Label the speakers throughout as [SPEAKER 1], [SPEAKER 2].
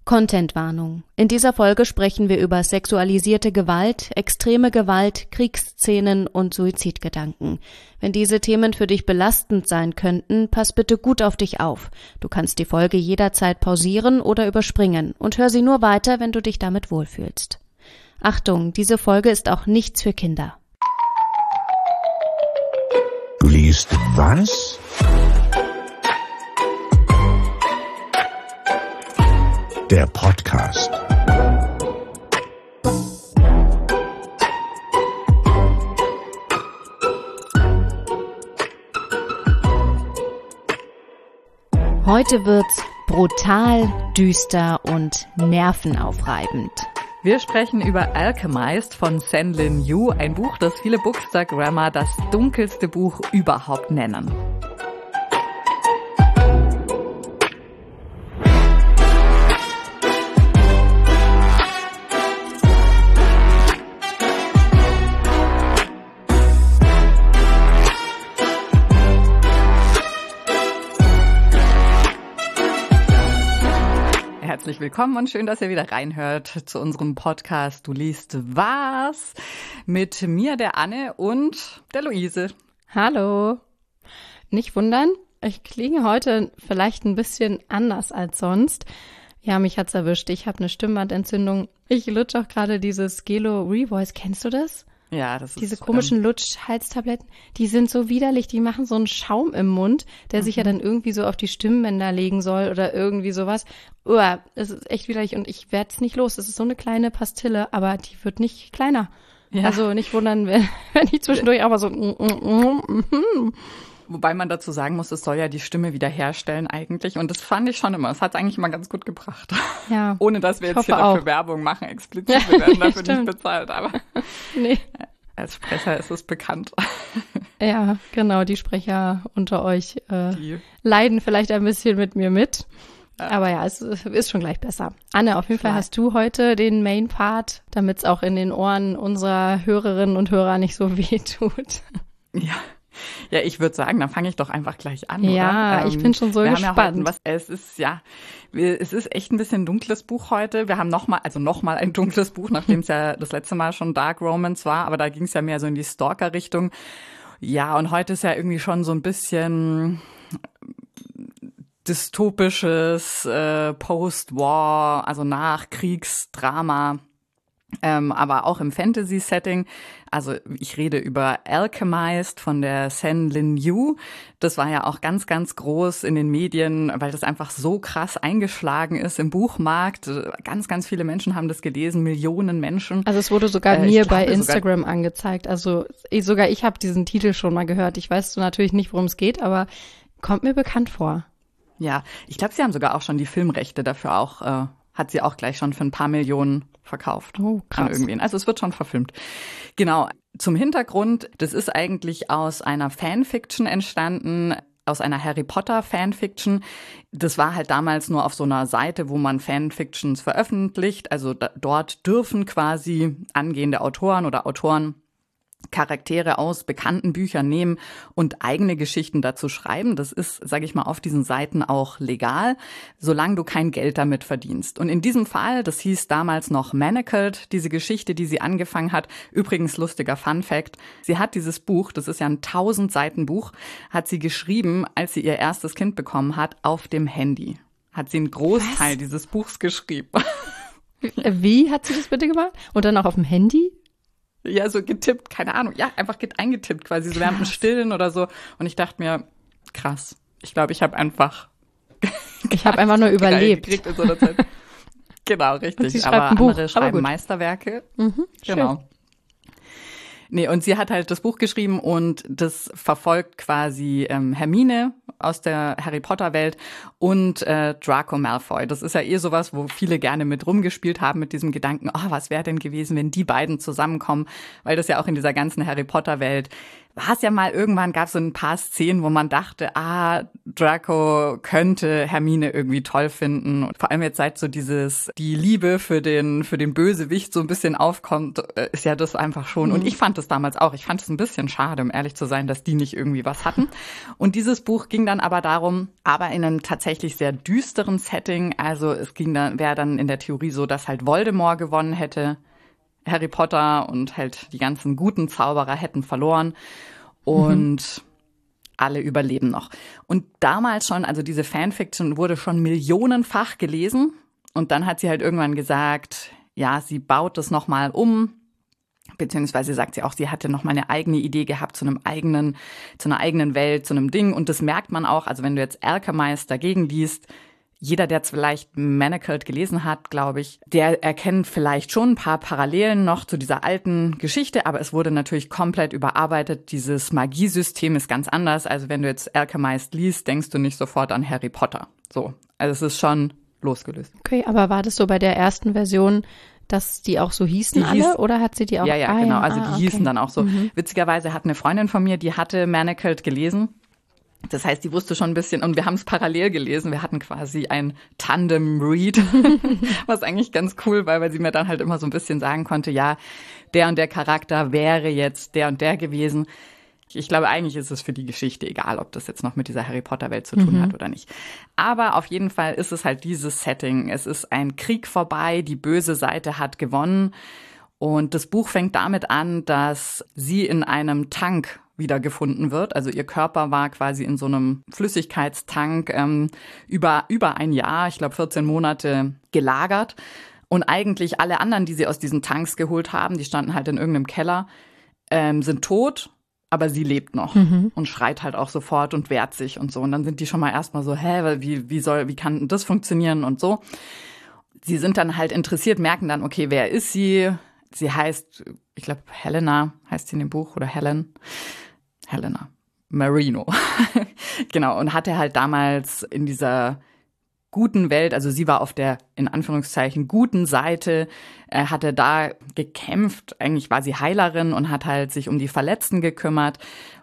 [SPEAKER 1] Contentwarnung. In dieser Folge sprechen wir über sexualisierte Gewalt, extreme Gewalt, Kriegsszenen und Suizidgedanken. Wenn diese Themen für dich belastend sein könnten, pass bitte gut auf dich auf. Du kannst die Folge jederzeit pausieren oder überspringen und hör sie nur weiter, wenn du dich damit wohlfühlst. Achtung, diese Folge ist auch nichts für Kinder.
[SPEAKER 2] Du liest was? Der Podcast.
[SPEAKER 1] Heute wird's brutal, düster und nervenaufreibend.
[SPEAKER 3] Wir sprechen über Alchemized von Sen-Lin Yu, ein Buch, das viele Bookstagrammer das dunkelste Buch überhaupt nennen. Herzlich willkommen und schön, dass ihr wieder reinhört zu unserem Podcast Du liest was? Mit mir, der Anne und der Luise.
[SPEAKER 1] Hallo. Nicht wundern, ich klinge heute vielleicht ein bisschen anders als sonst. Ja, mich hat's erwischt. Ich habe eine Stimmbandentzündung. Ich lutsche auch gerade dieses Gelo Revoice. Kennst du das?
[SPEAKER 3] Ja, das ist
[SPEAKER 1] diese komischen Lutschhalstabletten, die sind so widerlich, die machen so einen Schaum im Mund, der sich ja dann irgendwie so auf die Stimmbänder legen soll oder irgendwie sowas. Es ist echt widerlich und ich werde es nicht los. Es ist so eine kleine Pastille, aber die wird nicht kleiner. Ja. Also nicht wundern, wenn ich zwischendurch aber so
[SPEAKER 3] Wobei man dazu sagen muss, es soll ja die Stimme wiederherstellen eigentlich. Und das fand ich schon immer. Es hat es eigentlich immer ganz gut gebracht.
[SPEAKER 1] Ja.
[SPEAKER 3] Ohne dass wir jetzt hier dafür Werbung machen, explizit. Wir werden dafür nicht bezahlt. Aber
[SPEAKER 1] nee.
[SPEAKER 3] Als Sprecher ist es bekannt.
[SPEAKER 1] Ja, genau. Die Sprecher unter euch leiden vielleicht ein bisschen mit mir mit. Ja. Aber ja, es ist schon gleich besser. Anne, auf jeden Fall hast du heute den Main-Part, damit es auch in den Ohren unserer Hörerinnen und Hörer nicht so weh tut.
[SPEAKER 3] Ja, ich würde sagen, dann fange ich doch einfach gleich an,
[SPEAKER 1] ja,
[SPEAKER 3] oder?
[SPEAKER 1] Ich bin schon so gespannt.
[SPEAKER 3] Es ist echt ein bisschen dunkles Buch heute. Wir haben nochmal ein dunkles Buch, nachdem es ja das letzte Mal schon Dark Romance war, aber da ging es ja mehr so in die Stalker-Richtung. Ja, und heute ist ja irgendwie schon so ein bisschen dystopisches Post-War, also Nachkriegsdrama. Aber auch im Fantasy-Setting. Also ich rede über Alchemized von der Sen-Lin Yu. Das war ja auch ganz, ganz groß in den Medien, weil das einfach so krass eingeschlagen ist im Buchmarkt. Ganz, ganz viele Menschen haben das gelesen, Millionen Menschen.
[SPEAKER 1] Also es wurde sogar mir bei Instagram angezeigt. Also sogar ich habe diesen Titel schon mal gehört. Ich weiß natürlich nicht, worum es geht, aber kommt mir bekannt vor.
[SPEAKER 3] Ja, ich glaube, sie haben sogar auch schon die Filmrechte dafür auch, hat sie auch gleich schon für ein paar Millionen verkauft.
[SPEAKER 1] Oh, krass.
[SPEAKER 3] An irgendwen. Also es wird schon verfilmt. Genau. Zum Hintergrund, das ist eigentlich aus einer Fanfiction entstanden, aus einer Harry Potter Fanfiction. Das war halt damals nur auf so einer Seite, wo man Fanfictions veröffentlicht. Also dort dürfen quasi angehende Autoren oder Autoren Charaktere aus bekannten Büchern nehmen und eigene Geschichten dazu schreiben. Das ist, sage ich mal, auf diesen Seiten auch legal, solange du kein Geld damit verdienst. Und in diesem Fall, das hieß damals noch Manacled, diese Geschichte, die sie angefangen hat, übrigens lustiger Fun Fact, sie hat dieses Buch, das ist ja ein 1000 Seiten Buch, hat sie geschrieben, als sie ihr erstes Kind bekommen hat, auf dem Handy. Hat sie einen Großteil dieses Buchs geschrieben.
[SPEAKER 1] Wie hat sie das bitte gemacht? Und dann auch auf dem Handy?
[SPEAKER 3] Ja, so getippt, keine Ahnung. Ja, einfach eingetippt quasi, so während dem Stillen oder so. Und ich dachte mir, krass. Ich glaube, ich habe einfach
[SPEAKER 1] nur überlebt.
[SPEAKER 3] Gekriegt in so einer Zeit. Genau, richtig. Aber andere schreiben Meisterwerke. Genau.
[SPEAKER 1] Schön.
[SPEAKER 3] Nee, und sie hat halt das Buch geschrieben und das verfolgt quasi Hermine aus der Harry Potter Welt und Draco Malfoy. Das ist ja sowas, wo viele gerne mit rumgespielt haben, mit diesem Gedanken, was wäre denn gewesen, wenn die beiden zusammenkommen? Weil das ja auch in dieser ganzen Harry Potter Welt war es ja mal, irgendwann gab es so ein paar Szenen, wo man dachte, Draco könnte Hermine irgendwie toll finden. Und vor allem jetzt seit so die Liebe für den Bösewicht so ein bisschen aufkommt, ist ja das einfach schon. Und ich fand es damals auch. Ich fand es ein bisschen schade, um ehrlich zu sein, dass die nicht irgendwie was hatten. Und dieses Buch ging dann aber darum, aber in einem tatsächlich sehr düsteren Setting. Also es wäre dann in der Theorie so, dass halt Voldemort gewonnen hätte. Harry Potter und halt die ganzen guten Zauberer hätten verloren und alle überleben noch. Und damals schon, also diese Fanfiction wurde schon millionenfach gelesen und dann hat sie halt irgendwann gesagt, ja, sie baut das nochmal um, beziehungsweise sagt sie auch, sie hatte noch mal eine eigene Idee gehabt zu einer eigenen Welt, zu einem Ding. Und das merkt man auch, also wenn du jetzt Alchemist dagegen liest, jeder, der jetzt vielleicht Manacled gelesen hat, glaube ich, der erkennt vielleicht schon ein paar Parallelen noch zu dieser alten Geschichte, aber es wurde natürlich komplett überarbeitet. Dieses Magiesystem ist ganz anders. Also wenn du jetzt Alchemist liest, denkst du nicht sofort an Harry Potter. So, also es ist schon losgelöst.
[SPEAKER 1] Okay, aber war das so bei der ersten Version, dass die auch so hießen alle, oder hat sie die auch?
[SPEAKER 3] Ja, genau, also die hießen dann auch so. Witzigerweise hat eine Freundin von mir, die hatte Manacled gelesen. Das heißt, die wusste schon ein bisschen, und wir haben es parallel gelesen. Wir hatten quasi ein Tandem-Read, was eigentlich ganz cool war, weil sie mir dann halt immer so ein bisschen sagen konnte, ja, der und der Charakter wäre jetzt der und der gewesen. Ich glaube, eigentlich ist es für die Geschichte egal, ob das jetzt noch mit dieser Harry Potter-Welt zu tun hat oder nicht. Aber auf jeden Fall ist es halt dieses Setting. Es ist ein Krieg vorbei, die böse Seite hat gewonnen. Und das Buch fängt damit an, dass sie in einem Tank wiedergefunden wird. Also ihr Körper war quasi in so einem Flüssigkeitstank über ein Jahr, ich glaube 14 Monate gelagert. Und eigentlich alle anderen, die sie aus diesen Tanks geholt haben, die standen halt in irgendeinem Keller, sind tot, aber sie lebt noch und schreit halt auch sofort und wehrt sich und so. Und dann sind die schon mal erstmal so, wie kann das funktionieren und so. Sie sind dann halt interessiert, merken dann, okay, wer ist sie? Sie heißt, ich glaube, Helena heißt sie in dem Buch, oder Helena Marino. Genau, und hatte halt damals in dieser guten Welt, also sie war auf der, in Anführungszeichen, guten Seite, hatte da gekämpft. Eigentlich war sie Heilerin und hat halt sich um die Verletzten gekümmert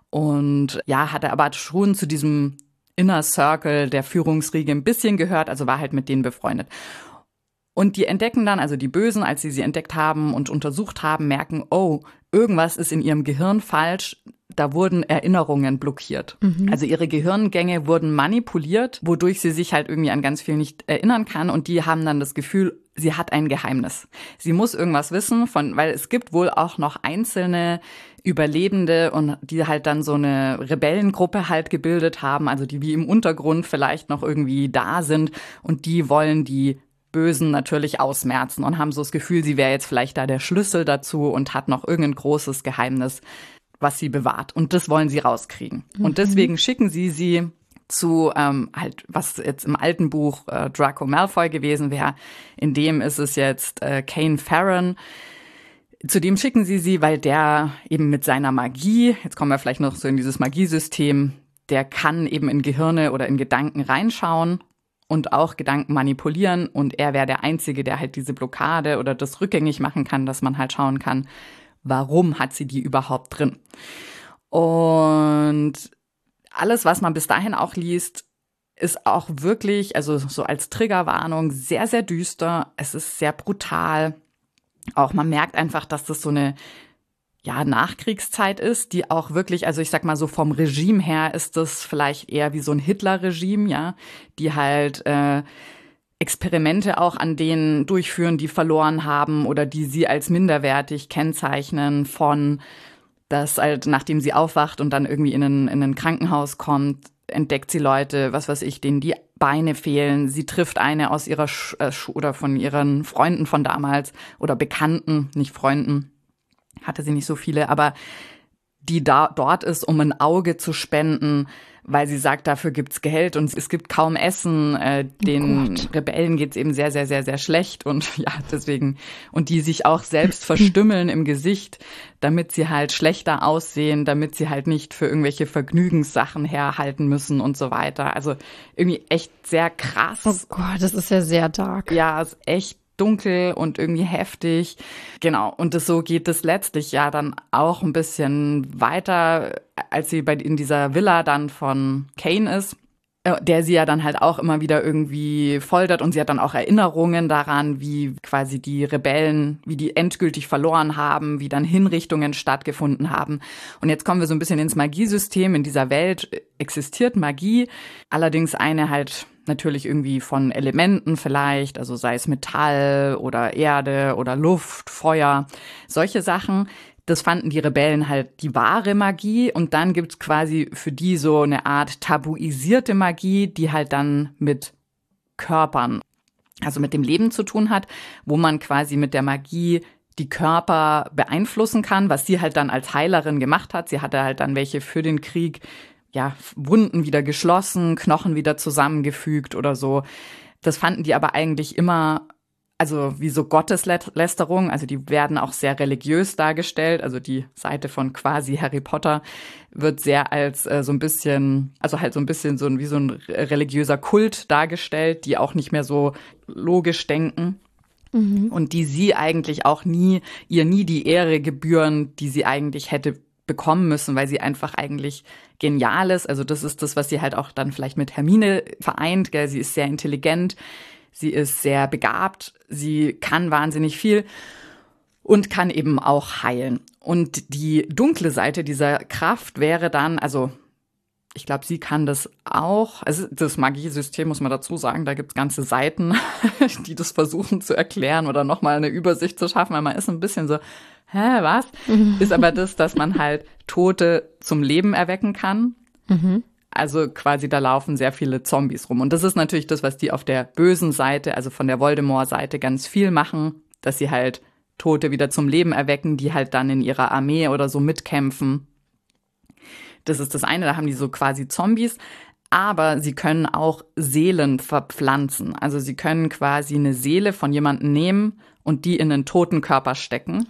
[SPEAKER 3] und ja, hatte aber schon zu diesem Inner Circle der Führungsriege ein bisschen gehört, also war halt mit denen befreundet. Und die entdecken dann, also die Bösen, als sie entdeckt haben und untersucht haben, merken, oh, irgendwas ist in ihrem Gehirn falsch. Da wurden Erinnerungen blockiert. Also ihre Gehirngänge wurden manipuliert, wodurch sie sich halt irgendwie an ganz viel nicht erinnern kann. Und die haben dann das Gefühl, sie hat ein Geheimnis. Sie muss irgendwas wissen, weil es gibt wohl auch noch einzelne Überlebende und die halt dann so eine Rebellengruppe halt gebildet haben, also die wie im Untergrund vielleicht noch irgendwie da sind und die wollen die Bösen natürlich ausmerzen und haben so das Gefühl, sie wäre jetzt vielleicht da der Schlüssel dazu und hat noch irgendein großes Geheimnis, was sie bewahrt. Und das wollen sie rauskriegen. Und deswegen schicken sie zu, halt, was jetzt im alten Buch Draco Malfoy gewesen wäre. In dem ist es jetzt Kane Farron. Zu dem schicken sie, weil der eben mit seiner Magie, jetzt kommen wir vielleicht noch so in dieses Magiesystem, der kann eben in Gehirne oder in Gedanken reinschauen und auch Gedanken manipulieren. Und er wäre der Einzige, der halt diese Blockade oder das rückgängig machen kann, dass man halt schauen kann, warum hat sie die überhaupt drin? Und alles, was man bis dahin auch liest, ist auch wirklich, also so als Triggerwarnung, sehr, sehr düster. Es ist sehr brutal. Auch man merkt einfach, dass das so eine Nachkriegszeit ist, die auch wirklich, also ich sag mal so vom Regime her ist das vielleicht eher wie so ein Hitler-Regime, ja, die halt Experimente auch an denen durchführen, die verloren haben oder die sie als minderwertig kennzeichnen von, dass halt nachdem sie aufwacht und dann irgendwie in ein Krankenhaus kommt, entdeckt sie Leute, was weiß ich, denen die Beine fehlen. Sie trifft eine aus ihrer oder von ihren Freunden von damals oder Bekannten, nicht Freunden, hatte sie nicht so viele, aber die dort ist, um ein Auge zu spenden, weil sie sagt, dafür gibt's Geld und es gibt kaum Essen. Den Rebellen geht's eben sehr, sehr, sehr, sehr schlecht und ja, deswegen, und die sich auch selbst verstümmeln im Gesicht, damit sie halt schlechter aussehen, damit sie halt nicht für irgendwelche Vergnügenssachen herhalten müssen und so weiter. Also irgendwie echt sehr krass.
[SPEAKER 1] Oh Gott, das ist ja sehr dark.
[SPEAKER 3] Ja, ist echt dunkel und irgendwie heftig. Genau, und so geht es letztlich ja dann auch ein bisschen weiter, als sie in dieser Villa dann von Kane ist, der sie ja dann halt auch immer wieder irgendwie foltert, und sie hat dann auch Erinnerungen daran, wie quasi die Rebellen, wie die endgültig verloren haben, wie dann Hinrichtungen stattgefunden haben. Und jetzt kommen wir so ein bisschen ins Magiesystem. In dieser Welt existiert Magie, allerdings eine halt natürlich irgendwie von Elementen vielleicht, also sei es Metall oder Erde oder Luft, Feuer, solche Sachen. Das fanden die Rebellen halt die wahre Magie. Und dann gibt's quasi für die so eine Art tabuisierte Magie, die halt dann mit Körpern, also mit dem Leben zu tun hat, wo man quasi mit der Magie die Körper beeinflussen kann, was sie halt dann als Heilerin gemacht hat. Sie hatte halt dann welche für den Krieg, ja, Wunden wieder geschlossen, Knochen wieder zusammengefügt oder so. Das fanden die aber eigentlich immer, also wie so Gotteslästerung, also die werden auch sehr religiös dargestellt. Also die Seite von quasi Harry Potter wird sehr als so ein bisschen, also halt so ein bisschen wie so ein religiöser Kult dargestellt, die auch nicht mehr so logisch denken. Und die sie eigentlich auch nie die Ehre gebühren, die sie eigentlich hätte bekommen müssen, weil sie einfach eigentlich genial ist. Also das ist das, was sie halt auch dann vielleicht mit Hermine vereint. Gell? Sie ist sehr intelligent, sie ist sehr begabt, sie kann wahnsinnig viel und kann eben auch heilen. Und die dunkle Seite dieser Kraft wäre dann, also ich glaube, sie kann das auch. Also das Magiesystem, muss man dazu sagen, da gibt's ganze Seiten, die das versuchen zu erklären oder nochmal eine Übersicht zu schaffen, weil man ist ein bisschen so, hä, was? Ist aber das, dass man halt Tote zum Leben erwecken kann. Also quasi da laufen sehr viele Zombies rum. Und das ist natürlich das, was die auf der bösen Seite, also von der Voldemort-Seite ganz viel machen, dass sie halt Tote wieder zum Leben erwecken, die halt dann in ihrer Armee oder so mitkämpfen. Das ist das eine, da haben die so quasi Zombies. Aber sie können auch Seelen verpflanzen. Also sie können quasi eine Seele von jemandem nehmen und die in einen toten Körper stecken,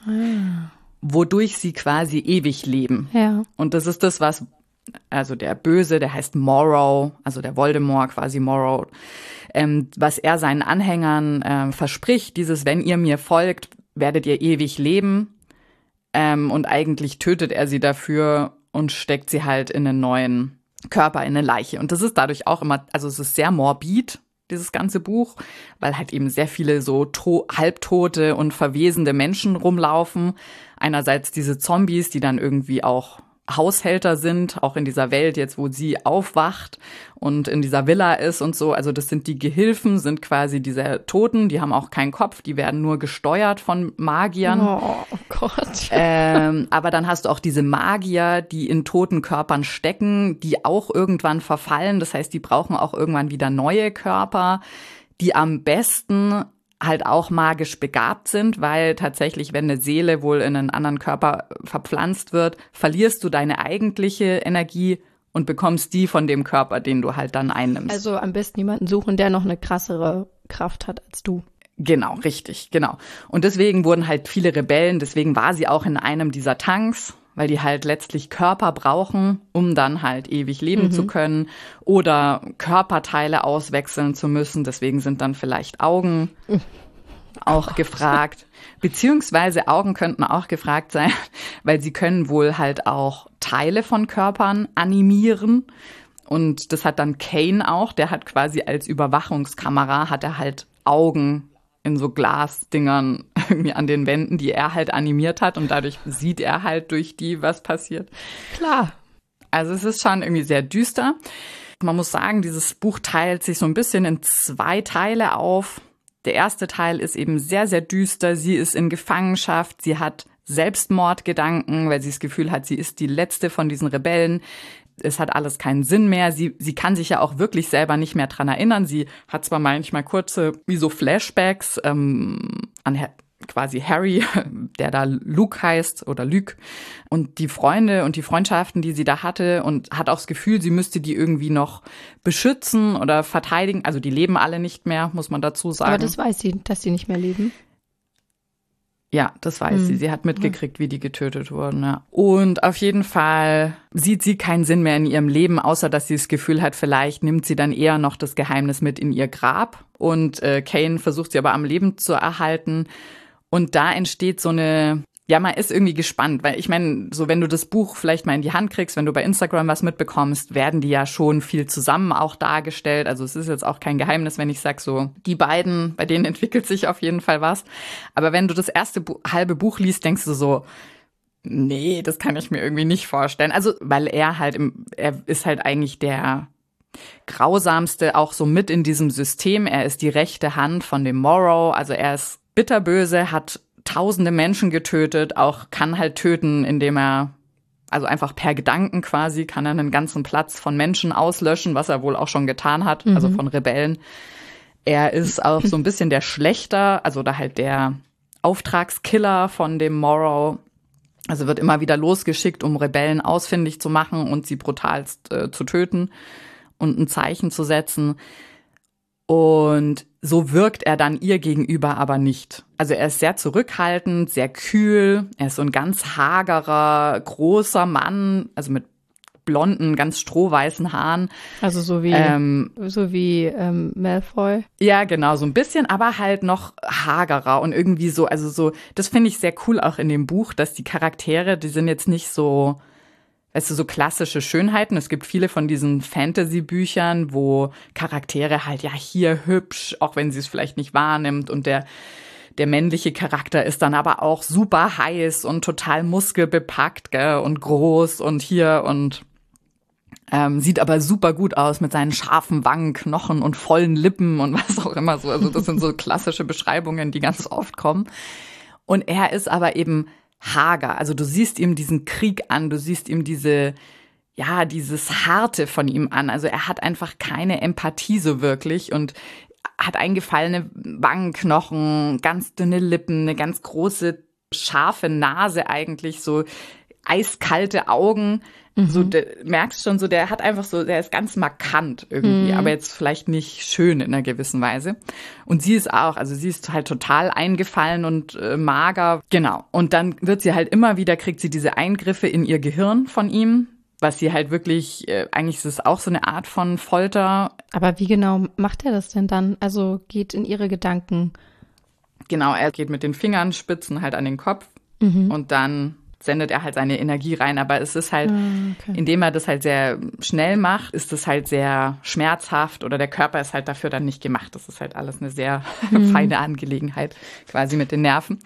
[SPEAKER 3] wodurch sie quasi ewig leben.
[SPEAKER 1] Ja.
[SPEAKER 3] Und das ist das, was, also der Böse, der heißt Morrow, also der Voldemort quasi Morrow, was er seinen Anhängern verspricht, dieses, wenn ihr mir folgt, werdet ihr ewig leben. Und eigentlich tötet er sie dafür und steckt sie halt in einen neuen Körper, in eine Leiche. Und das ist dadurch auch immer, also es ist sehr morbid, dieses ganze Buch, weil halt eben sehr viele so halbtote und verwesende Menschen rumlaufen. Einerseits diese Zombies, die dann irgendwie auch Haushälter sind, auch in dieser Welt jetzt, wo sie aufwacht und in dieser Villa ist und so. Also das sind die Gehilfen, sind quasi diese Toten, die haben auch keinen Kopf, die werden nur gesteuert von Magiern.
[SPEAKER 1] Oh Gott.
[SPEAKER 3] Aber dann hast du auch diese Magier, die in toten Körpern stecken, die auch irgendwann verfallen. Das heißt, die brauchen auch irgendwann wieder neue Körper, die am besten halt auch magisch begabt sind, weil tatsächlich, wenn eine Seele wohl in einen anderen Körper verpflanzt wird, verlierst du deine eigentliche Energie und bekommst die von dem Körper, den du halt dann einnimmst.
[SPEAKER 1] Also am besten jemanden suchen, der noch eine krassere Kraft hat als du.
[SPEAKER 3] Genau, richtig, genau. Und deswegen wurden halt viele Rebellen, deswegen war sie auch in einem dieser Tanks, weil die halt letztlich Körper brauchen, um dann halt ewig leben zu können oder Körperteile auswechseln zu müssen. Deswegen sind dann vielleicht Augen auch gefragt. Beziehungsweise Augen könnten auch gefragt sein, weil sie können wohl halt auch Teile von Körpern animieren. Und das hat dann Kane auch, der hat quasi als Überwachungskamera, hat er halt Augen in so Glasdingern irgendwie an den Wänden, die er halt animiert hat, und dadurch sieht er halt durch die, was passiert.
[SPEAKER 1] Klar.
[SPEAKER 3] Also es ist schon irgendwie sehr düster. Man muss sagen, dieses Buch teilt sich so ein bisschen in 2 Teile auf. Der erste Teil ist eben sehr, sehr düster. Sie ist in Gefangenschaft, sie hat Selbstmordgedanken, weil sie das Gefühl hat, sie ist die letzte von diesen Rebellen. Es hat alles keinen Sinn mehr. Sie kann sich ja auch wirklich selber nicht mehr dran erinnern. Sie hat zwar manchmal kurze, wie so Flashbacks an quasi Harry, der da Luke heißt oder Luke, und die Freunde und die Freundschaften, die sie da hatte, und hat auch das Gefühl, sie müsste die irgendwie noch beschützen oder verteidigen. Also die leben alle nicht mehr, muss man dazu sagen.
[SPEAKER 1] Aber das weiß sie, dass sie nicht mehr leben.
[SPEAKER 3] Ja, das weiß sie. Sie hat mitgekriegt, wie die getötet wurden. Ja. Und auf jeden Fall sieht sie keinen Sinn mehr in ihrem Leben, außer dass sie das Gefühl hat, vielleicht nimmt sie dann eher noch das Geheimnis mit in ihr Grab. Und Kane versucht sie aber am Leben zu erhalten. Und da entsteht so eine... Ja, man ist irgendwie gespannt, weil ich meine, so wenn du das Buch vielleicht mal in die Hand kriegst, wenn du bei Instagram was mitbekommst, werden die ja schon viel zusammen auch dargestellt. Also es ist jetzt auch kein Geheimnis, wenn ich sag so, die beiden, bei denen entwickelt sich auf jeden Fall was. Aber wenn du das erste halbe Buch liest, denkst du so, nee, das kann ich mir irgendwie nicht vorstellen. Also weil er ist halt eigentlich der grausamste, auch so mit in diesem System. Er ist die rechte Hand von dem Morrow, also er ist bitterböse, hat tausende Menschen getötet, auch kann halt töten, indem er, also einfach per Gedanken quasi, kann er einen ganzen Platz von Menschen auslöschen, was er wohl auch schon getan hat, also von Rebellen. Er ist auch so ein bisschen der Schlechter, also da halt der Auftragskiller von dem Morrow. Also wird immer wieder losgeschickt, um Rebellen ausfindig zu machen und sie brutalst zu töten und ein Zeichen zu setzen. Und so wirkt er dann ihr gegenüber aber nicht. Also er ist sehr zurückhaltend, sehr kühl. Er ist so ein ganz hagerer, großer Mann, also mit blonden, ganz strohweißen Haaren.
[SPEAKER 4] Also so wie Malfoy.
[SPEAKER 3] Ja, genau, so ein bisschen, aber halt noch hagerer und irgendwie so, also so, das finde ich sehr cool auch in dem Buch, dass die Charaktere, die sind jetzt nicht so, weißt du, so klassische Schönheiten. Es gibt viele von diesen Fantasy-Büchern, wo Charaktere halt, ja, hier hübsch, auch wenn sie es vielleicht nicht wahrnimmt. Und der männliche Charakter ist dann aber auch super heiß und total muskelbepackt, gell, und groß und hier und sieht aber super gut aus mit seinen scharfen Wangen, Knochen und vollen Lippen und was auch immer so. Also das sind so klassische Beschreibungen, die ganz oft kommen. Und er ist aber eben hager. Also du siehst ihm diesen Krieg an, du siehst ihm dieses Harte von ihm an. Also er hat einfach keine Empathie so wirklich und hat eingefallene Wangenknochen, ganz dünne Lippen, eine ganz große, scharfe Nase eigentlich, so eiskalte Augen. So, du merkst schon so, der ist ganz markant irgendwie, aber jetzt vielleicht nicht schön in einer gewissen Weise. Und sie ist auch, also sie ist halt total eingefallen und mager. Genau. Und dann wird sie halt immer wieder, kriegt sie diese Eingriffe in ihr Gehirn von ihm, was sie halt wirklich, eigentlich ist es auch so eine Art von Folter.
[SPEAKER 4] Aber wie genau macht er das denn dann? Also geht in ihre Gedanken?
[SPEAKER 3] Genau, er geht mit den Fingerspitzen halt an den Kopf und dann sendet er halt seine Energie rein, aber es ist halt, indem er das halt sehr schnell macht, ist es halt sehr schmerzhaft oder der Körper ist halt dafür dann nicht gemacht. Das ist halt alles eine sehr feine Angelegenheit, quasi mit den Nerven.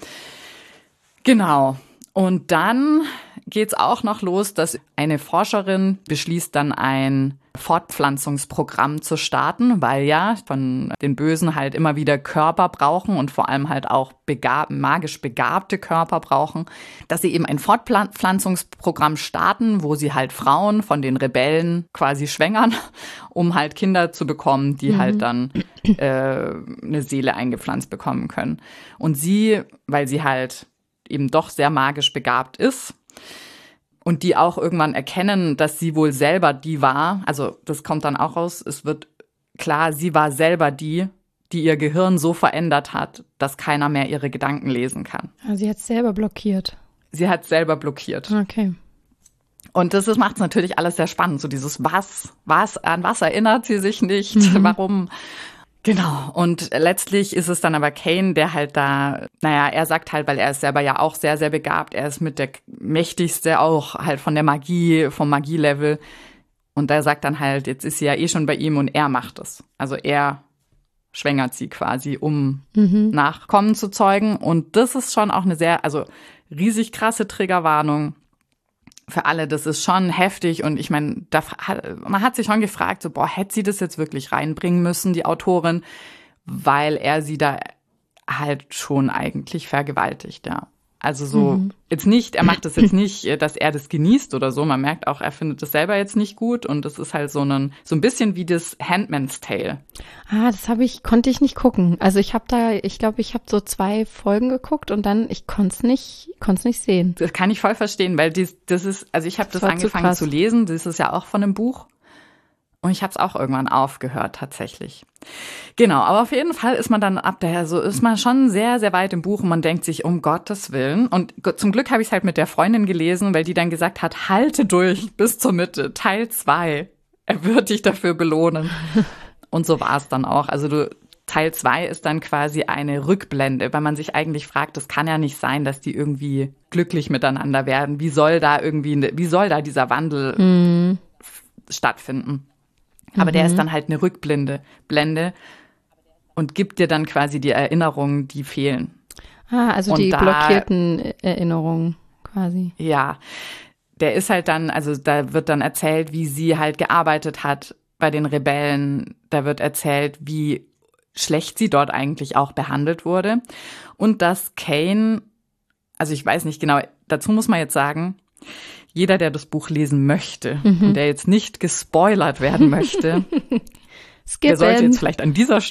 [SPEAKER 3] Genau. Und dann geht's auch noch los, dass eine Forscherin beschließt dann ein Fortpflanzungsprogramm zu starten, weil ja von den Bösen halt immer wieder Körper brauchen und vor allem halt auch magisch begabte Körper brauchen, dass sie eben ein Fortpflanzungsprogramm starten, wo sie halt Frauen von den Rebellen quasi schwängern, um halt Kinder zu bekommen, die halt dann eine Seele eingepflanzt bekommen können. Und sie, weil sie halt eben doch sehr magisch begabt ist, und die auch irgendwann erkennen, dass sie wohl selber die war. Also das kommt dann auch raus. Es wird klar, sie war selber die ihr Gehirn so verändert hat, dass keiner mehr ihre Gedanken lesen kann.
[SPEAKER 4] Also sie hat es selber blockiert.
[SPEAKER 3] Sie hat es selber blockiert.
[SPEAKER 4] Okay.
[SPEAKER 3] Und das macht es natürlich alles sehr spannend. So dieses an was erinnert sie sich nicht? Warum? Genau. Und letztlich ist es dann aber Kane, der halt da, er sagt halt, weil er ist selber ja auch sehr, sehr begabt. Er ist mit der mächtigste auch halt von der Magie, vom Magielevel. Und der sagt dann halt, jetzt ist sie ja eh schon bei ihm und er macht es. Also er schwängert sie quasi, um Nachkommen zu zeugen. Und das ist schon auch eine sehr, also riesig krasse Triggerwarnung für alle. Das ist schon heftig und ich meine, man hat sich schon gefragt, so, hätte sie das jetzt wirklich reinbringen müssen, die Autorin, weil er sie da halt schon eigentlich vergewaltigt, ja. Also so, jetzt nicht, er macht das jetzt nicht, dass er das genießt oder so. Man merkt auch, er findet das selber jetzt nicht gut und das ist halt so ein bisschen wie das Handmaid's Tale.
[SPEAKER 4] Das konnte ich nicht gucken. Also ich glaube, ich habe so 2 Folgen geguckt und dann, ich konnte es nicht sehen.
[SPEAKER 3] Das kann ich voll verstehen, weil das ist, also ich habe das angefangen zu lesen, das ist ja auch von einem Buch. Und ich habe es auch irgendwann aufgehört tatsächlich. Genau, aber auf jeden Fall ist man dann ist man schon sehr, sehr weit im Buch und man denkt sich, um Gottes Willen. Und zum Glück habe ich es halt mit der Freundin gelesen, weil die dann gesagt hat, halte durch bis zur Mitte, Teil 2. Er wird dich dafür belohnen. Und so war es dann auch. Also Teil 2 ist dann quasi eine Rückblende, weil man sich eigentlich fragt, das kann ja nicht sein, dass die irgendwie glücklich miteinander werden. Wie soll da dieser Wandel stattfinden? Aber der ist dann halt eine Rückblende und gibt dir dann quasi die Erinnerungen, die fehlen.
[SPEAKER 4] Also die blockierten Erinnerungen quasi.
[SPEAKER 3] Ja, der ist halt dann, also da wird dann erzählt, wie sie halt gearbeitet hat bei den Rebellen. Da wird erzählt, wie schlecht sie dort eigentlich auch behandelt wurde. Und dass Kane, also ich weiß nicht genau, dazu muss man jetzt sagen, jeder, der das Buch lesen möchte und der jetzt nicht gespoilert werden möchte, der sollte jetzt vielleicht an dieser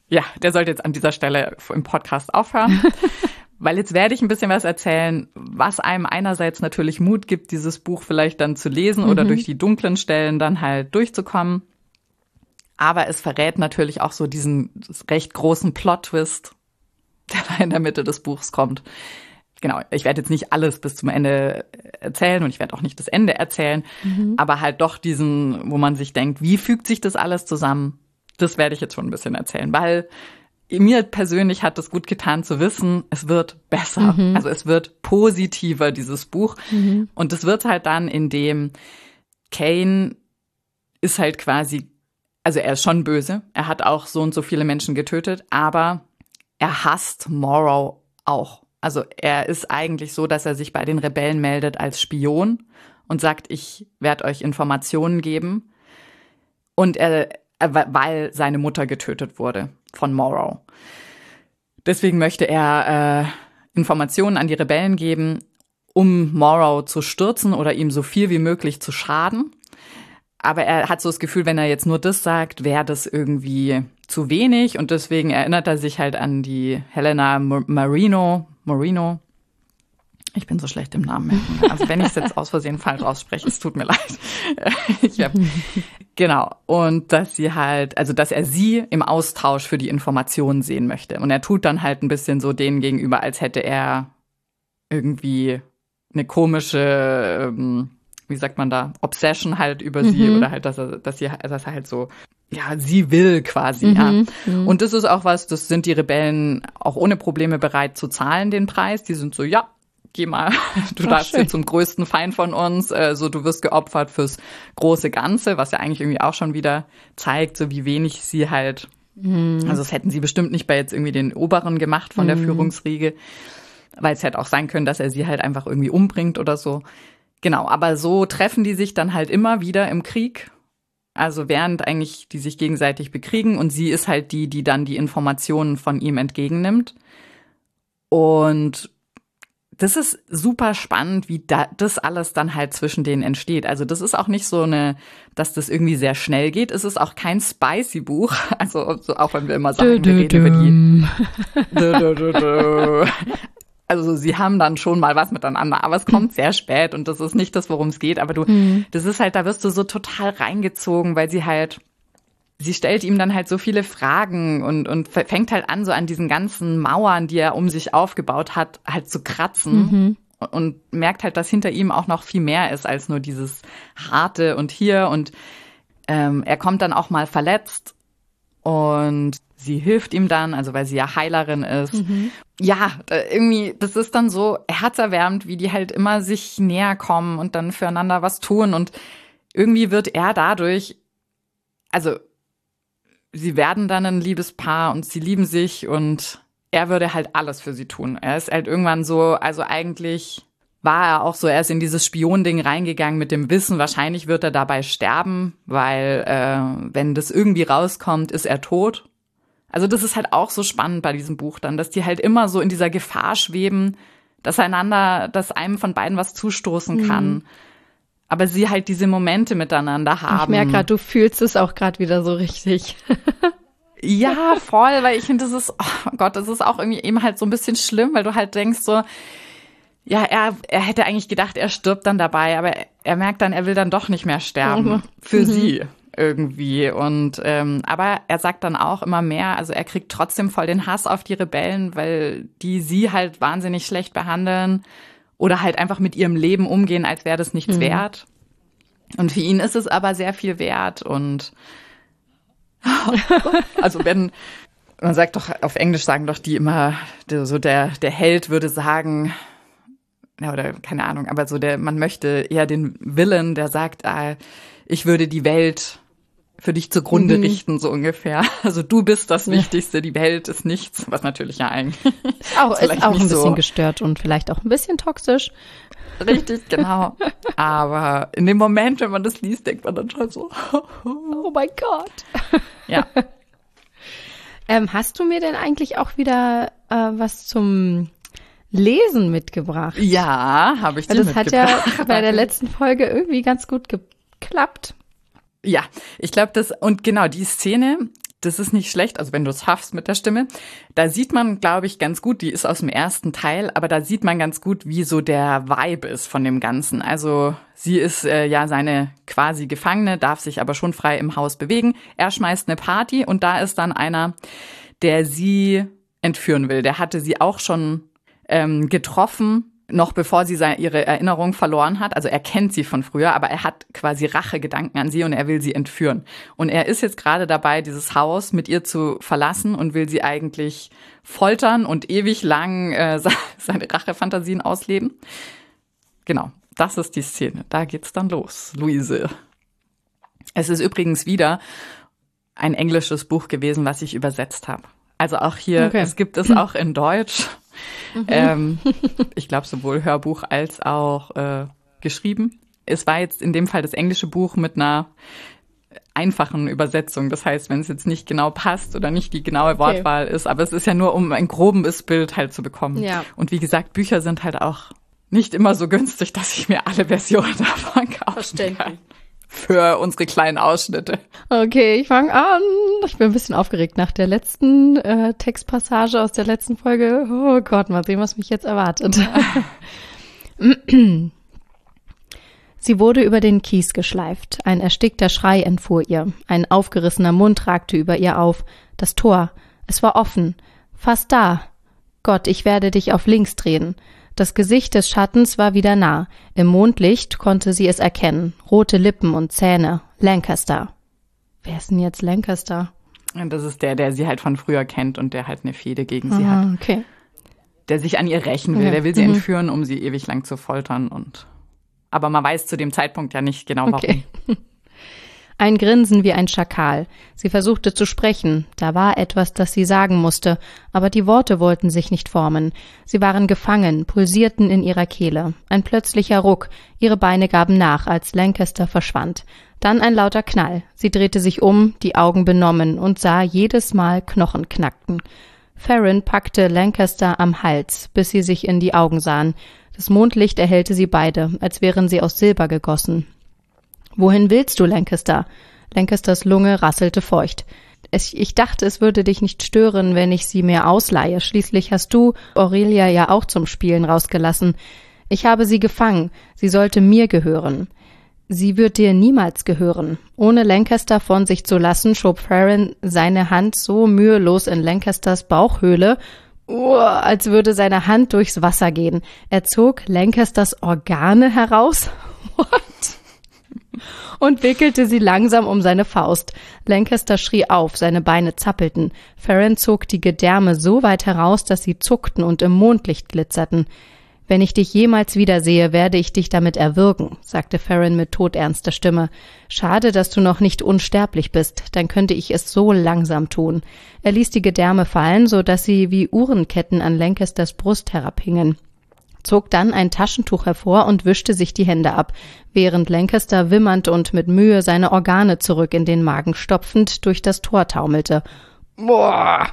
[SPEAKER 3] Stelle im Podcast aufhören. Weil jetzt werde ich ein bisschen was erzählen, was einem einerseits natürlich Mut gibt, dieses Buch vielleicht dann zu lesen oder durch die dunklen Stellen dann halt durchzukommen. Aber es verrät natürlich auch so diesen recht großen Plot-Twist, der da in der Mitte des Buchs kommt. Genau, ich werde jetzt nicht alles bis zum Ende erzählen und ich werde auch nicht das Ende erzählen, aber halt doch diesen, wo man sich denkt, wie fügt sich das alles zusammen? Das werde ich jetzt schon ein bisschen erzählen, weil mir persönlich hat es gut getan zu wissen, es wird besser. Also es wird positiver, dieses Buch. Und das wird halt dann, indem Kane ist halt quasi, also er ist schon böse, er hat auch so und so viele Menschen getötet, aber er hasst Morrow auch. Also er ist eigentlich so, dass er sich bei den Rebellen meldet als Spion und sagt, ich werde euch Informationen geben. Und weil seine Mutter getötet wurde von Morrow. Deswegen möchte er Informationen an die Rebellen geben, um Morrow zu stürzen oder ihm so viel wie möglich zu schaden. Aber er hat so das Gefühl, wenn er jetzt nur das sagt, wäre das irgendwie zu wenig. Und deswegen erinnert er sich halt an die Helena Marino. Ich bin so schlecht im Namen merken. Also wenn ich es jetzt aus Versehen falsch ausspreche, es tut mir leid. Genau. Und dass er sie im Austausch für die Informationen sehen möchte. Und er tut dann halt ein bisschen so denen gegenüber, als hätte er irgendwie eine komische, wie sagt man da, Obsession halt über sie oder halt, dass er halt so, ja, sie will quasi, ja. Und das ist auch was, das sind die Rebellen auch ohne Probleme bereit zu zahlen, den Preis. Die sind so, ja, geh mal, du darfst hier zum größten Feind von uns, so du wirst geopfert fürs große Ganze, was ja eigentlich irgendwie auch schon wieder zeigt, so wie wenig sie halt, also das hätten sie bestimmt nicht bei jetzt irgendwie den Oberen gemacht von der Führungsriege, weil es hätte auch sein können, dass er sie halt einfach irgendwie umbringt oder so. Genau, aber so treffen die sich dann halt immer wieder im Krieg. Also während eigentlich die sich gegenseitig bekriegen und sie ist halt die dann die Informationen von ihm entgegennimmt. Und das ist super spannend, wie das alles dann halt zwischen denen entsteht. Also das ist auch nicht so dass das irgendwie sehr schnell geht. Es ist auch kein spicy Buch. Also so, auch wenn wir immer sagen, wir reden über die Also sie haben dann schon mal was miteinander, aber es kommt sehr spät und das ist nicht das, worum es geht. Aber das ist halt, da wirst du so total reingezogen, weil sie stellt ihm dann halt so viele Fragen und fängt halt an, so an diesen ganzen Mauern, die er um sich aufgebaut hat, halt zu kratzen und merkt halt, dass hinter ihm auch noch viel mehr ist als nur dieses Harte und hier und er kommt dann auch mal verletzt und sie hilft ihm dann, also weil sie ja Heilerin ist. Ja, irgendwie, das ist dann so herzerwärmend, wie die halt immer sich näher kommen und dann füreinander was tun. Und irgendwie wird er dadurch, also sie werden dann ein Liebespaar und sie lieben sich und er würde halt alles für sie tun. Er ist halt irgendwann so, also eigentlich war er auch so, er ist in dieses Spion-Ding reingegangen mit dem Wissen, wahrscheinlich wird er dabei sterben, weil wenn das irgendwie rauskommt, ist er tot. Also das ist halt auch so spannend bei diesem Buch dann, dass die halt immer so in dieser Gefahr schweben, dass einem von beiden was zustoßen kann. Aber sie halt diese Momente miteinander haben.
[SPEAKER 4] Ich merke gerade, du fühlst es auch gerade wieder so richtig.
[SPEAKER 3] Ja, voll, weil ich finde, das ist auch irgendwie eben halt so ein bisschen schlimm, weil du halt denkst so, ja, er hätte eigentlich gedacht, er stirbt dann dabei, aber er merkt dann, er will dann doch nicht mehr sterben. Für sie. irgendwie. Und aber er sagt dann auch immer mehr, also er kriegt trotzdem voll den Hass auf die Rebellen, weil die sie halt wahnsinnig schlecht behandeln oder halt einfach mit ihrem Leben umgehen, als wäre das nichts wert. Und für ihn ist es aber sehr viel wert. Und also wenn man sagt doch, auf Englisch sagen doch die immer, so der Held würde sagen, ja, oder keine Ahnung, aber so man möchte eher den Villain, der sagt, ich würde die Welt für dich zugrunde richten, so ungefähr. Also du bist das Wichtigste, die Welt ist nichts, was natürlich ja eigentlich
[SPEAKER 4] ist auch ein bisschen gestört und vielleicht auch ein bisschen toxisch.
[SPEAKER 3] Richtig, genau. Aber in dem Moment, wenn man das liest, denkt man dann schon so,
[SPEAKER 4] oh mein Gott.
[SPEAKER 3] Ja.
[SPEAKER 4] Hast du mir denn eigentlich auch wieder was zum Lesen mitgebracht?
[SPEAKER 3] Ja, habe ich dir mitgebracht.
[SPEAKER 4] Das hat ja bei der letzten Folge irgendwie ganz gut geklappt.
[SPEAKER 3] Ja, ich glaube, und genau die Szene, das ist nicht schlecht, also wenn du es schaffst mit der Stimme, da sieht man, glaube ich, ganz gut, die ist aus dem ersten Teil, aber da sieht man ganz gut, wie so der Vibe ist von dem Ganzen. Also sie ist ja seine quasi Gefangene, darf sich aber schon frei im Haus bewegen. Er schmeißt eine Party und da ist dann einer, der sie entführen will. Der hatte sie auch schon getroffen, noch bevor sie ihre Erinnerung verloren hat. Also er kennt sie von früher, aber er hat quasi Rachegedanken an sie und er will sie entführen. Und er ist jetzt gerade dabei, dieses Haus mit ihr zu verlassen und will sie eigentlich foltern und ewig lang seine Rachefantasien ausleben. Genau, das ist die Szene. Da geht's dann los, Luise. Es ist übrigens wieder ein englisches Buch gewesen, was ich übersetzt habe. Also auch hier, Es gibt es auch in Deutsch. Ich glaube, sowohl Hörbuch als auch geschrieben. Es war jetzt in dem Fall das englische Buch mit einer einfachen Übersetzung. Das heißt, wenn es jetzt nicht genau passt oder nicht die genaue Wortwahl ist, aber es ist ja nur, um ein grobes Bild halt zu bekommen.
[SPEAKER 4] Ja.
[SPEAKER 3] Und wie gesagt, Bücher sind halt auch nicht immer so günstig, dass ich mir alle Versionen davon kaufen kann. Für unsere kleinen Ausschnitte.
[SPEAKER 4] Okay, ich fange an. Ich bin ein bisschen aufgeregt nach der letzten Textpassage aus der letzten Folge. Oh Gott, mal sehen, was mich jetzt erwartet. Sie wurde über den Kies geschleift. Ein erstickter Schrei entfuhr ihr. Ein aufgerissener Mund ragte über ihr auf. Das Tor. Es war offen. Fast da. Gott, ich werde dich auf links drehen. Das Gesicht des Schattens war wieder nah. Im Mondlicht konnte sie es erkennen. Rote Lippen und Zähne. Lancaster. Wer ist denn jetzt Lancaster?
[SPEAKER 3] Das ist der sie halt von früher kennt und der halt eine Fehde gegen sie hat.
[SPEAKER 4] Okay.
[SPEAKER 3] Der sich an ihr rächen will. Der will sie entführen, um sie ewig lang zu foltern. Aber man weiß zu dem Zeitpunkt ja nicht genau, warum.
[SPEAKER 4] Okay. Ein Grinsen wie ein Schakal. Sie versuchte zu sprechen. Da war etwas, das sie sagen musste, aber die Worte wollten sich nicht formen. Sie waren gefangen, pulsierten in ihrer Kehle. Ein plötzlicher Ruck. Ihre Beine gaben nach, als Lancaster verschwand. Dann ein lauter Knall. Sie drehte sich um, die Augen benommen, und sah jedes Mal Knochen knackten. Farron packte Lancaster am Hals, bis sie sich in die Augen sahen. Das Mondlicht erhellte sie beide, als wären sie aus Silber gegossen. »Wohin willst du, Lancaster?« Lancasters Lunge rasselte feucht. »Ich dachte, es würde dich nicht stören, wenn ich sie mir ausleihe. Schließlich hast du Aurelia ja auch zum Spielen rausgelassen. Ich habe sie gefangen. Sie sollte mir gehören.« »Sie wird dir niemals gehören.« Ohne Lancaster von sich zu lassen, schob Farron seine Hand so mühelos in Lancasters Bauchhöhle, als würde seine Hand durchs Wasser gehen. Er zog Lancasters Organe heraus. What? Und wickelte sie langsam um seine Faust. Lancaster schrie auf, seine Beine zappelten. Farron zog die Gedärme so weit heraus, dass sie zuckten und im Mondlicht glitzerten. »Wenn ich dich jemals wiedersehe, werde ich dich damit erwürgen«, sagte Farron mit todernster Stimme. »Schade, dass du noch nicht unsterblich bist, dann könnte ich es so langsam tun.« Er ließ die Gedärme fallen, so dass sie wie Uhrenketten an Lancasters Brust herabhingen, zog dann ein Taschentuch hervor und wischte sich die Hände ab, während Lancaster wimmernd und mit Mühe seine Organe zurück in den Magen stopfend durch das Tor taumelte. »Boah!«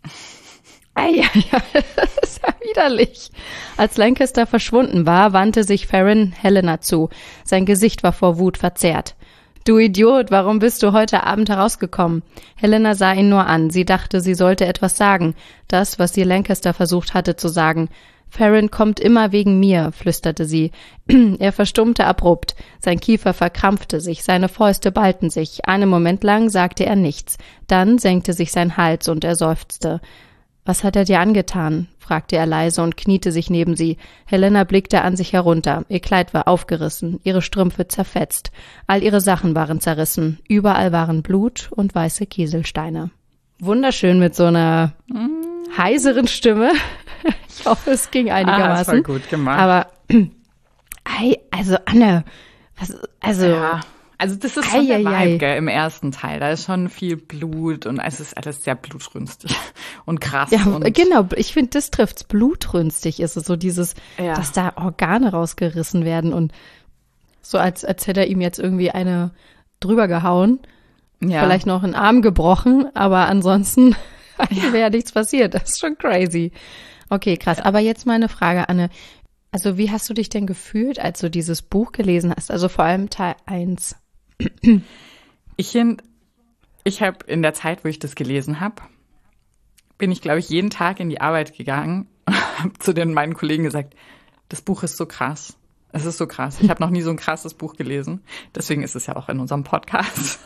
[SPEAKER 4] Ja, das ist ja widerlich. Als Lancaster verschwunden war, wandte sich Farron Helena zu. Sein Gesicht war vor Wut verzerrt. »Du Idiot, warum bist du heute Abend herausgekommen?« Helena sah ihn nur an. Sie dachte, sie sollte etwas sagen. Das, was sie Lancaster versucht hatte zu sagen. Farron kommt immer wegen mir, flüsterte sie. Er verstummte abrupt. Sein Kiefer verkrampfte sich, seine Fäuste ballten sich. Einen Moment lang sagte er nichts. Dann senkte sich sein Hals und er seufzte. »Was hat er dir angetan?« fragte er leise und kniete sich neben sie. Helena blickte an sich herunter. Ihr Kleid war aufgerissen, ihre Strümpfe zerfetzt. All ihre Sachen waren zerrissen. Überall waren Blut und weiße Kieselsteine. Wunderschön mit so einer heiseren Stimme. Ich hoffe, es ging einigermaßen.
[SPEAKER 3] Voll gut gemacht.
[SPEAKER 4] Aber, also Anne,
[SPEAKER 3] Ja. Also das ist schon der Vibe, gell, im ersten Teil. Da ist schon viel Blut und es ist alles sehr blutrünstig und krass.
[SPEAKER 4] Ja,
[SPEAKER 3] und
[SPEAKER 4] genau. Ich finde, das trifft's. Blutrünstig ist es so dieses, dass da Organe rausgerissen werden und so als hätte er ihm jetzt irgendwie eine drüber gehauen. Ja. Vielleicht noch einen Arm gebrochen, aber ansonsten wäre ja nichts passiert. Das ist schon crazy. Okay, krass. Aber jetzt mal eine Frage, Anne. Also wie hast du dich denn gefühlt, als du dieses Buch gelesen hast? Also vor allem Teil 1.
[SPEAKER 3] Ich habe in der Zeit, wo ich das gelesen habe, bin ich, glaube ich, jeden Tag in die Arbeit gegangen und habe zu meinen Kollegen gesagt, das Buch ist so krass. Es ist so krass. Ich habe noch nie so ein krasses Buch gelesen. Deswegen ist es ja auch in unserem Podcast.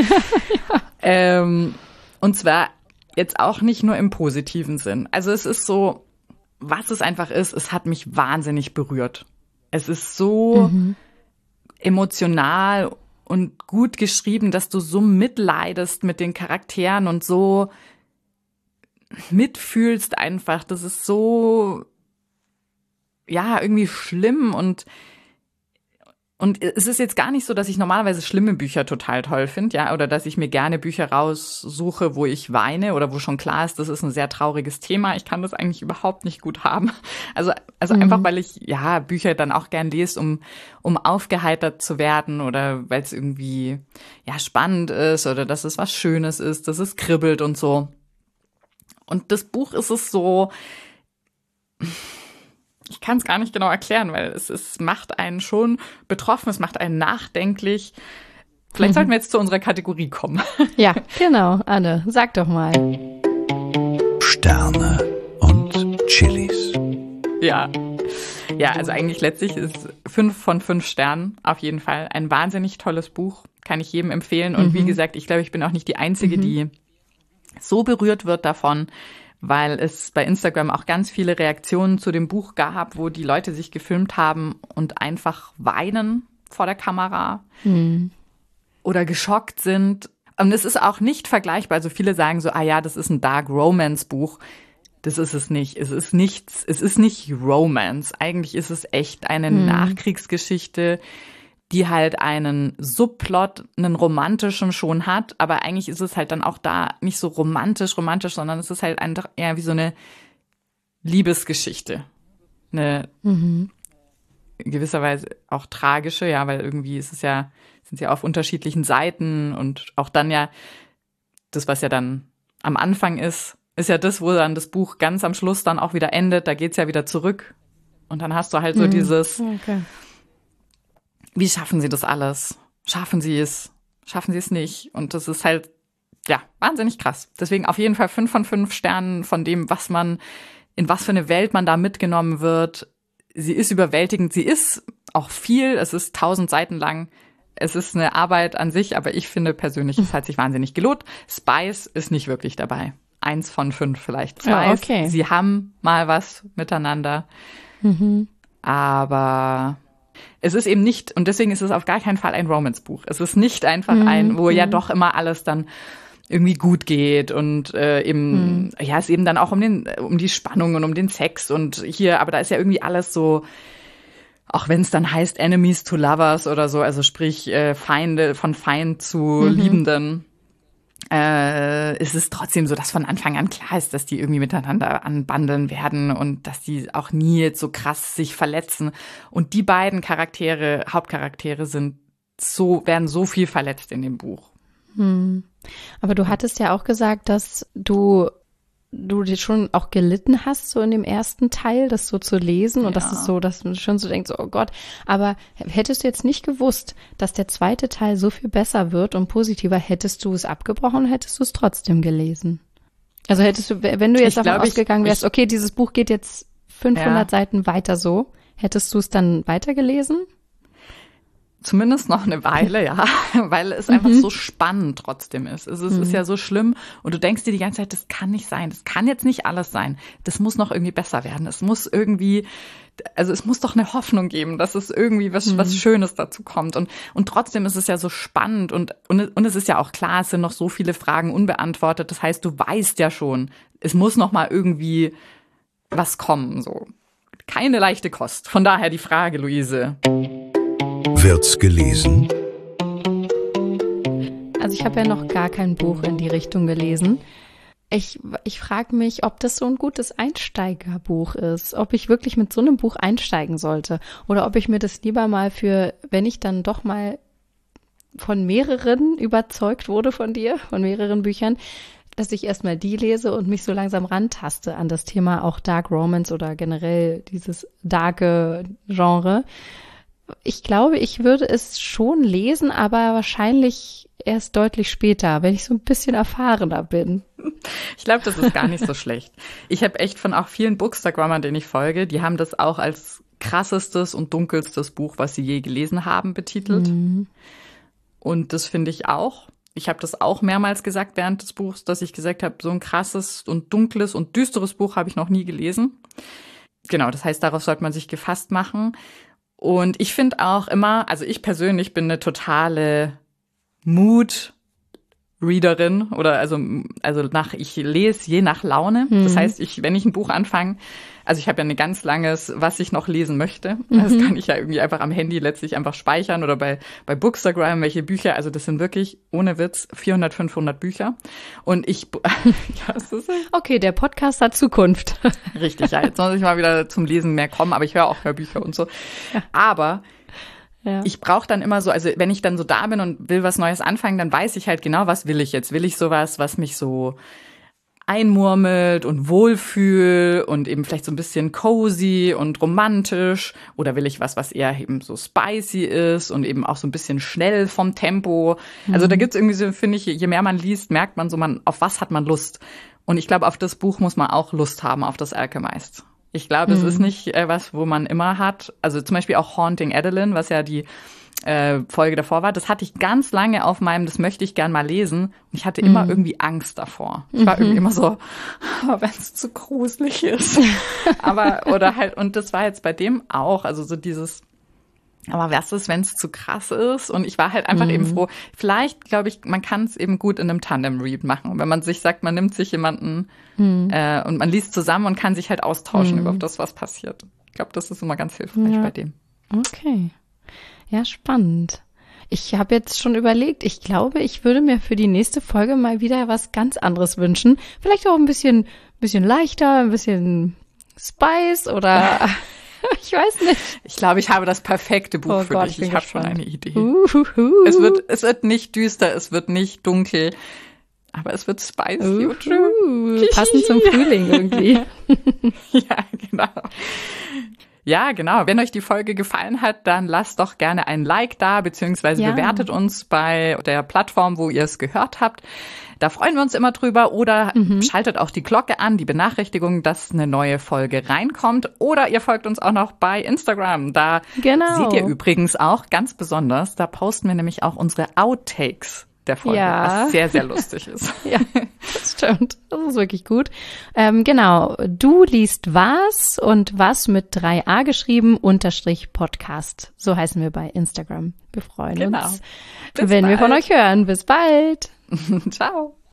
[SPEAKER 3] Und zwar jetzt auch nicht nur im positiven Sinn. Also es ist so, was es einfach ist, es hat mich wahnsinnig berührt. Es ist so emotional und gut geschrieben, dass du so mitleidest mit den Charakteren und so mitfühlst einfach. Das ist so, ja, irgendwie schlimm und es ist jetzt gar nicht so, dass ich normalerweise schlimme Bücher total toll finde, ja, oder dass ich mir gerne Bücher raussuche, wo ich weine oder wo schon klar ist, das ist ein sehr trauriges Thema. Ich kann das eigentlich überhaupt nicht gut haben. Also einfach, weil ich, ja, Bücher dann auch gern lese, um aufgeheitert zu werden oder weil es irgendwie, ja, spannend ist oder dass es was Schönes ist, dass es kribbelt und so. Und das Buch ist es so, ich kann es gar nicht genau erklären, weil es macht einen schon betroffen, es macht einen nachdenklich. Vielleicht sollten wir jetzt zu unserer Kategorie kommen.
[SPEAKER 4] Ja, genau. Anne, sag doch mal.
[SPEAKER 2] Sterne und Chilis.
[SPEAKER 3] Ja, also eigentlich letztlich ist 5 von 5 Sternen auf jeden Fall ein wahnsinnig tolles Buch. Kann ich jedem empfehlen. Und wie gesagt, ich glaube, ich bin auch nicht die Einzige, die so berührt wird davon, weil es bei Instagram auch ganz viele Reaktionen zu dem Buch gab, wo die Leute sich gefilmt haben und einfach weinen vor der Kamera oder geschockt sind. Und es ist auch nicht vergleichbar. Also viele sagen so, das ist ein Dark Romance Buch. Das ist es nicht. Es ist nichts. Es ist nicht Romance. Eigentlich ist es echt eine Nachkriegsgeschichte, die halt einen Subplot, einen romantischen schon hat, aber eigentlich ist es halt dann auch da nicht so romantisch, sondern es ist halt einfach eher wie so eine Liebesgeschichte. Eine in gewisser Weise auch tragische, ja, weil irgendwie sind sie auf unterschiedlichen Seiten und auch dann ja, das, was ja dann am Anfang ist ja das, wo dann das Buch ganz am Schluss dann auch wieder endet, da geht's ja wieder zurück und dann hast du halt so dieses Wie schaffen sie das alles? Schaffen sie es nicht? Und das ist halt, ja, wahnsinnig krass. Deswegen auf jeden Fall 5 von 5 Sternen von dem, in was für eine Welt man da mitgenommen wird. Sie ist überwältigend. Sie ist auch viel. Es ist 1000 Seiten lang. Es ist eine Arbeit an sich, aber ich finde persönlich, es hat sich wahnsinnig gelohnt. Spice ist nicht wirklich dabei. 1 von 5 vielleicht. Spice,
[SPEAKER 4] okay.
[SPEAKER 3] Sie haben mal was miteinander. Aber es ist eben nicht, und deswegen ist es auf gar keinen Fall ein Romance-Buch. Es ist nicht einfach wo ja doch immer alles dann irgendwie gut geht und es eben dann auch um die Spannung und um den Sex und hier, aber da ist ja irgendwie alles so, auch wenn es dann heißt Enemies to Lovers oder so, also sprich Feinde, von Feind zu Liebenden, ist es trotzdem so, dass von Anfang an klar ist, dass die irgendwie miteinander anbandeln werden und dass die auch nie jetzt so krass sich verletzen. Und die beiden Hauptcharaktere werden so viel verletzt in dem Buch.
[SPEAKER 4] Aber du hattest ja auch gesagt, dass du dir schon auch gelitten hast, so in dem ersten Teil, das so zu lesen und das ist so, dass man schon so denkt, so, oh Gott, aber hättest du jetzt nicht gewusst, dass der zweite Teil so viel besser wird und positiver, hättest du es abgebrochen, hättest du es trotzdem gelesen? Also hättest du, wenn du jetzt davon ausgegangen wärst, okay, dieses Buch geht jetzt 500 Seiten weiter so. Hättest du es dann weitergelesen?
[SPEAKER 3] Zumindest noch eine Weile, ja, weil es einfach so spannend trotzdem ist. Es ist ja so schlimm und du denkst dir die ganze Zeit, das kann nicht sein, das kann jetzt nicht alles sein. Das muss noch irgendwie besser werden. Es muss irgendwie, also es muss doch eine Hoffnung geben, dass es irgendwie was Schönes dazu kommt. Und trotzdem ist es ja so spannend und es ist ja auch klar, es sind noch so viele Fragen unbeantwortet. Das heißt, du weißt ja schon, es muss noch mal irgendwie was kommen, so. Keine leichte Kost. Von daher die Frage, Luise.
[SPEAKER 2] Wird's gelesen?
[SPEAKER 4] Also ich habe ja noch gar kein Buch in die Richtung gelesen. Ich frage mich, ob das so ein gutes Einsteigerbuch ist, ob ich wirklich mit so einem Buch einsteigen sollte oder ob ich mir das lieber mal für, wenn ich dann doch mal von mehreren überzeugt wurde von dir, von mehreren Büchern, dass ich erstmal die lese und mich so langsam rantaste an das Thema auch Dark Romance oder generell dieses darke Genre. Ich glaube, ich würde es schon lesen, aber wahrscheinlich erst deutlich später, wenn ich so ein bisschen erfahrener bin.
[SPEAKER 3] Ich glaube, das ist gar nicht so schlecht. Ich habe echt von auch vielen Bookstagrammern, denen ich folge, die haben das auch als krassestes und dunkelstes Buch, was sie je gelesen haben, betitelt. Und das finde ich auch. Ich habe das auch mehrmals gesagt während des Buchs, dass ich gesagt habe, so ein krasses und dunkles und düsteres Buch habe ich noch nie gelesen. Genau, das heißt, darauf sollte man sich gefasst machen. Und ich finde auch immer, also ich persönlich bin eine totale Mood-Readerin oder also ich lese je nach Laune. Das heißt, wenn ich ein Buch anfange, also ich habe ja ein ganz langes, was ich noch lesen möchte. Das kann ich ja irgendwie einfach am Handy letztlich einfach speichern oder bei Bookstagram, welche Bücher. Also das sind wirklich, ohne Witz, 400, 500 Bücher. Und ja, das ist
[SPEAKER 4] okay, der Podcast hat Zukunft.
[SPEAKER 3] Richtig, ja, jetzt muss ich mal wieder zum Lesen mehr kommen, aber ich höre auch Hörbücher und so. Ja. Aber ich brauche dann immer so, also wenn ich dann so da bin und will was Neues anfangen, dann weiß ich halt genau, was will ich jetzt. Will ich sowas, was mich so einmurmelt und wohlfühl und eben vielleicht so ein bisschen cozy und romantisch, oder will ich was eher eben so spicy ist und eben auch so ein bisschen schnell vom Tempo. Also da gibt's irgendwie so, finde ich, je mehr man liest, merkt man so, auf was hat man Lust. Und ich glaube, auf das Buch muss man auch Lust haben, auf das Alchemist. Ich glaube, es ist nicht was, wo man immer hat. Also zum Beispiel auch Haunting Adeline, was ja die Folge davor war, das hatte ich ganz lange auf meinem, das möchte ich gern mal lesen. Und ich hatte immer irgendwie Angst davor. Ich war irgendwie immer so, wenn es zu gruselig ist. Und das war jetzt bei dem auch, also so dieses, aber was ist, wenn es zu krass ist? Und ich war halt einfach eben froh. Vielleicht, glaube ich, man kann es eben gut in einem Tandem-Read machen. Und wenn man sich sagt, man nimmt sich jemanden und man liest zusammen und kann sich halt austauschen über das, was passiert. Ich glaube, das ist immer ganz hilfreich bei dem.
[SPEAKER 4] Okay. Ja, spannend. Ich habe jetzt schon überlegt, ich glaube, ich würde mir für die nächste Folge mal wieder was ganz anderes wünschen. Vielleicht auch ein bisschen leichter, ein bisschen Spice oder ich weiß nicht.
[SPEAKER 3] Ich glaube, ich habe das perfekte Buch für dich. Ich habe schon eine Idee. Es wird nicht düster, es wird nicht dunkel, aber es wird spicy und schön.
[SPEAKER 4] Passend zum Frühling irgendwie.
[SPEAKER 3] Ja, genau. Ja, genau. Wenn euch die Folge gefallen hat, dann lasst doch gerne ein Like da, beziehungsweise bewertet uns bei der Plattform, wo ihr es gehört habt. Da freuen wir uns immer drüber. Oder schaltet auch die Glocke an, die Benachrichtigung, dass eine neue Folge reinkommt. Oder ihr folgt uns auch noch bei Instagram. Da seht ihr übrigens auch ganz besonders, da posten wir nämlich auch unsere Outtakes der Folge, was sehr, sehr lustig ist.
[SPEAKER 4] Ja, das stimmt. Das ist wirklich gut. Genau, du liest was und was mit 3a geschrieben, _Podcast. So heißen wir bei Instagram. Wir freuen uns, wenn wir von euch hören. Bis bald.
[SPEAKER 3] Ciao.